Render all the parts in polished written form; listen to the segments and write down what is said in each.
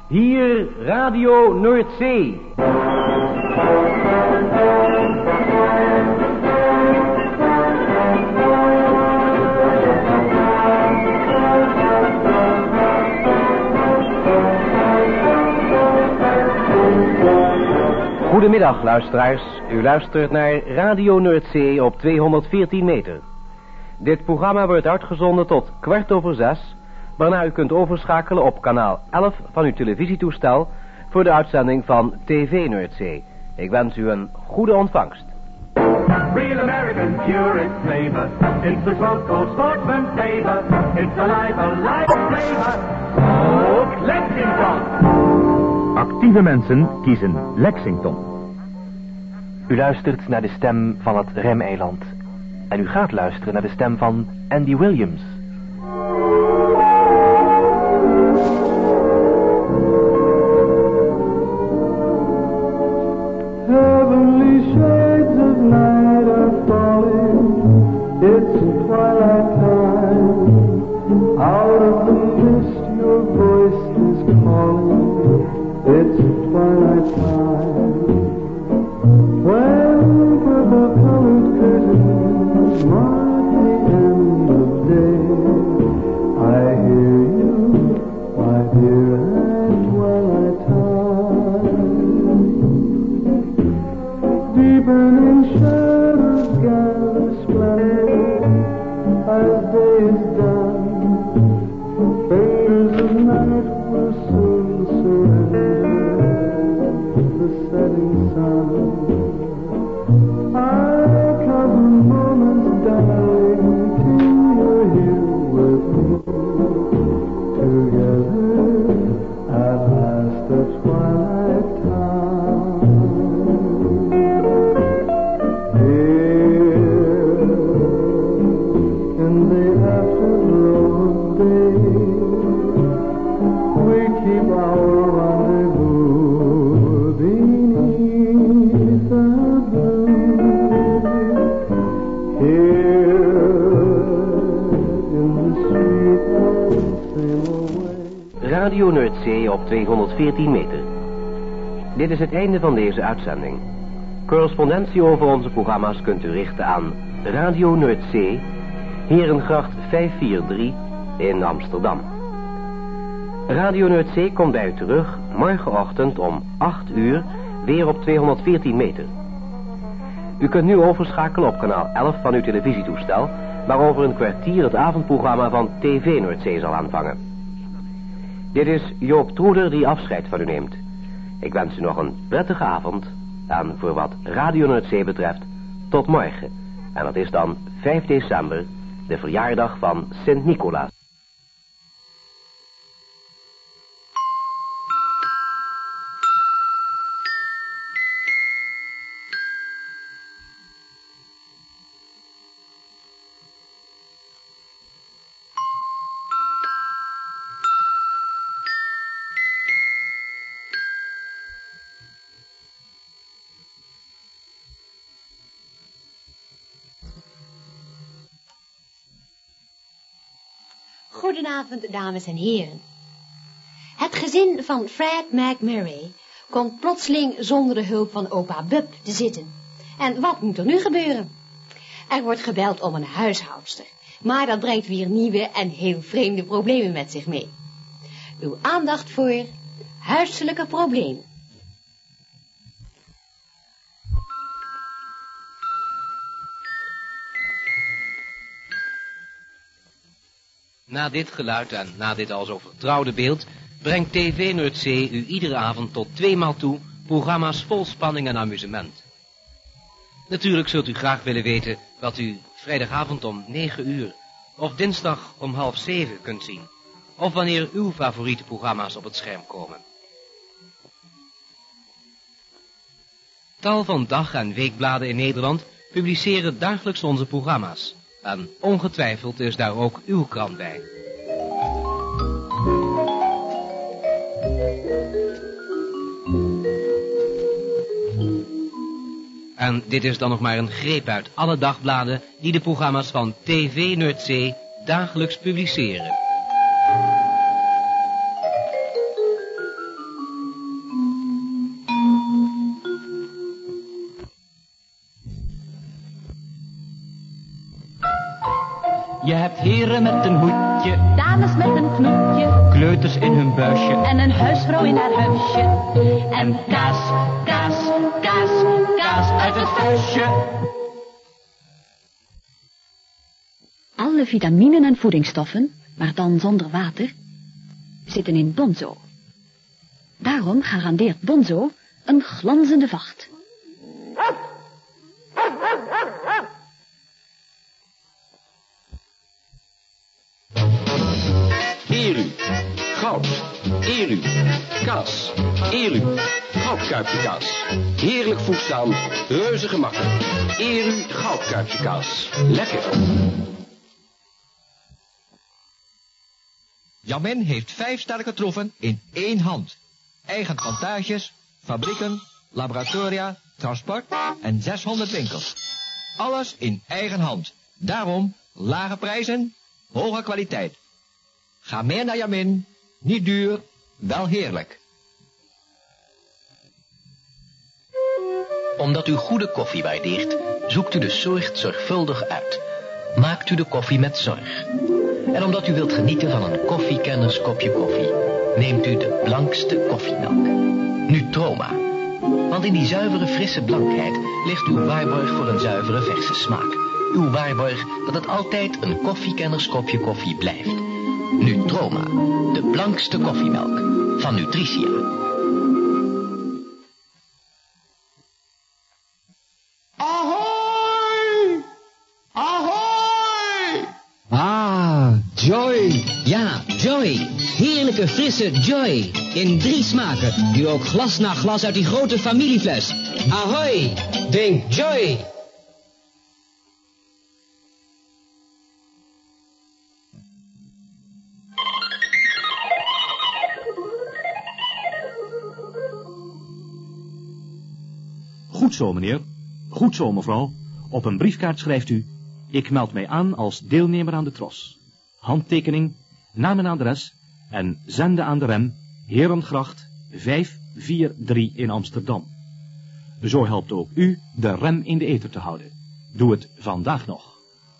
Hier Radio Noordzee. Goedemiddag luisteraars, u luistert naar Radio Noordzee op 214 meter. Dit programma wordt uitgezonden tot 6:15, waarna u kunt overschakelen op kanaal 11 van uw televisietoestel voor de uitzending van TV Noordzee. Ik wens u een goede ontvangst. Real American, pure its flavor. It's the Cocoa Sportsman's favor. It's alive flavor. Ook Lexington. Actieve mensen kiezen Lexington. U luistert naar de stem van het Remeiland. En u gaat luisteren naar de stem van Andy Williams. Heavenly shades of night are falling. It's a twilight time. Out of the mist your voice is calling. It's a twilight time. When purple-colored curtains mark the end of day, I hear you, my dear, at twilight time. Deep burning shadows gather splendor as day is done. Fingers of night will soon surrender the setting sun. I count the moments, darling, till you're here with me. Together at last at twilight time. Here in the afterglow of day, we keep our rendezvous beneath the blue. Here in the sweet sail away. Radio Noordzee op 214 meter. Dit is het einde van deze uitzending. Correspondentie over onze programma's kunt u richten aan Radio Noordzee, Herengracht 543 in Amsterdam. Radio Noordzee komt bij u terug morgenochtend om 8 uur weer op 214 meter. U kunt nu overschakelen op kanaal 11 van uw televisietoestel, waar over een kwartier het avondprogramma van TV Noordzee zal aanvangen. Dit is Joop Troeder die afscheid van u neemt. Ik wens u nog een prettige avond en voor wat Radio Noordzee betreft tot morgen. En dat is dan 5 december, de verjaardag van Sint-Nicolaas. Goedenavond, dames en heren. Het gezin van Fred McMurray komt plotseling zonder de hulp van opa Bub te zitten. En wat moet er nu gebeuren? Er wordt gebeld om een huishoudster, maar dat brengt weer nieuwe en heel vreemde problemen met zich mee. Uw aandacht voor huiselijke problemen. Na dit geluid en na dit al zo vertrouwde beeld brengt TV Noordzee u iedere avond tot 2 maal toe programma's vol spanning en amusement. Natuurlijk zult u graag willen weten wat u vrijdagavond om 9 uur of dinsdag om 6:30 kunt zien, of wanneer uw favoriete programma's op het scherm komen. Tal van dag- en weekbladen in Nederland publiceren dagelijks onze programma's. En ongetwijfeld is daar ook uw krant bij. En dit is dan nog maar een greep uit alle dagbladen die de programma's van TV Noordzee dagelijks publiceren. Je hebt heren met een hoedje, dames met een knoepje, kleuters in hun buisje en een huisvrouw in haar huisje. en kaas, kaas, kaas, kaas uit het vuistje. Alle vitaminen en voedingsstoffen, maar dan zonder water, zitten in Bonzo. Daarom garandeert Bonzo een glanzende vacht. Eru, goud, Eru, kaas, Eru, goudkuipje kaas. Heerlijk voedzaam, reuze gemakkelijk. Eru, goudkuipje kaas. Lekker. Jamin heeft 5 sterke troeven in 1 hand. Eigen plantages, fabrieken, laboratoria, transport en 600 winkels. Alles in eigen hand. Daarom lage prijzen, hoge kwaliteit. Ga meer naar Jamin. Niet duur, wel heerlijk. Omdat u goede koffie waardeert, zoekt u de soort zorgvuldig uit. Maakt u de koffie met zorg. En omdat u wilt genieten van een koffiekenners kopje koffie, neemt u de blankste koffiemelk. Nutroma. Want in die zuivere frisse blankheid ligt uw waarborg voor een zuivere verse smaak. Uw waarborg dat het altijd een koffiekenners kopje koffie blijft. Nutroma. De blankste koffiemelk. Van Nutricia. Ahoy! Ahoy! Ah, Joy. Ja, Joy. Heerlijke frisse Joy. In 3 smaken. Nu ook glas na glas uit die grote familiefles. Ahoy! Drink Joy. Goed zo, meneer. Goed zo, mevrouw. Op een briefkaart schrijft u: ik meld mij aan als deelnemer aan de tros. Handtekening, naam en adres en zenden aan de Rem, Herengracht 543 in Amsterdam. Zo helpt ook u de Rem in de ether te houden. Doe het vandaag nog.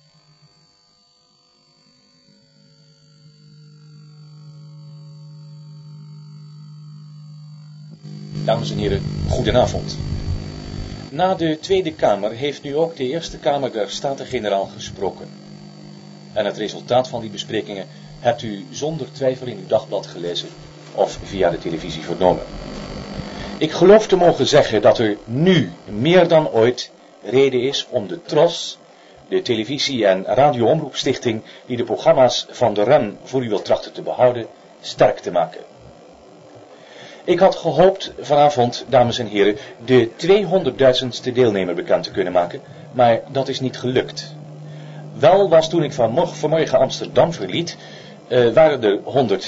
Dames en heren, goedenavond. Na de Tweede Kamer heeft nu ook de Eerste Kamer der Staten-Generaal gesproken. En het resultaat van die besprekingen hebt u zonder twijfel in uw dagblad gelezen of via de televisie vernomen. Ik geloof te mogen zeggen dat er nu meer dan ooit reden is om de TROS, de televisie- en radio-omroepstichting die de programma's van de REM voor u wil trachten te behouden, sterk te maken. Ik had gehoopt vanavond, dames en heren, de 200.000ste deelnemer bekend te kunnen maken, maar dat is niet gelukt. Wel was toen ik vanmorgen Amsterdam verliet, waren er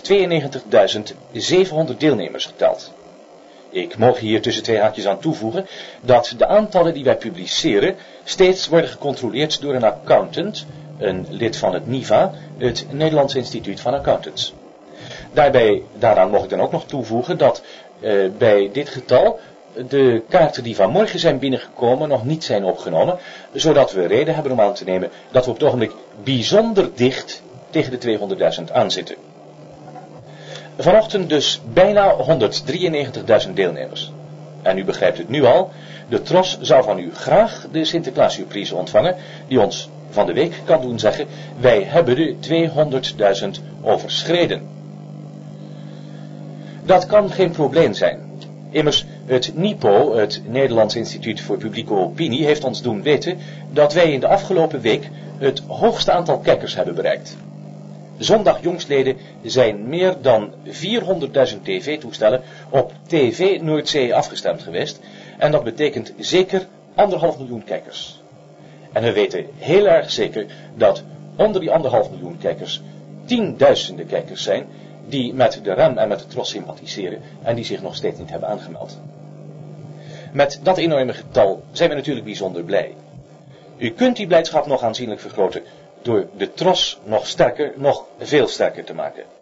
192.700 deelnemers geteld. Ik mag hier tussen 2 haakjes aan toevoegen dat de aantallen die wij publiceren steeds worden gecontroleerd door een accountant, een lid van het NIVA, het Nederlands Instituut van Accountants. Daaraan mag ik dan ook nog toevoegen dat bij dit getal de kaarten die vanmorgen zijn binnengekomen nog niet zijn opgenomen, zodat we reden hebben om aan te nemen dat we op het ogenblik bijzonder dicht tegen de 200.000 aanzitten. Vanochtend dus bijna 193.000 deelnemers. En u begrijpt het nu al, de TROS zou van u graag de Sinterklaas-surprise ontvangen, die ons van de week kan doen zeggen, wij hebben de 200.000 overschreden. Dat kan geen probleem zijn. Immers, het NIPO, het Nederlands Instituut voor Publieke Opinie, heeft ons doen weten dat wij in de afgelopen week het hoogste aantal kijkers hebben bereikt. Zondag jongstleden zijn meer dan 400.000 tv-toestellen op TV Noordzee afgestemd geweest. En dat betekent zeker 1,5 miljoen kijkers. En we weten heel erg zeker dat onder die 1,5 miljoen kijkers 10.000 kijkers zijn die met de REM en met de TROS sympathiseren en die zich nog steeds niet hebben aangemeld. Met dat enorme getal zijn we natuurlijk bijzonder blij. U kunt die blijdschap nog aanzienlijk vergroten door de TROS nog sterker, nog veel sterker te maken.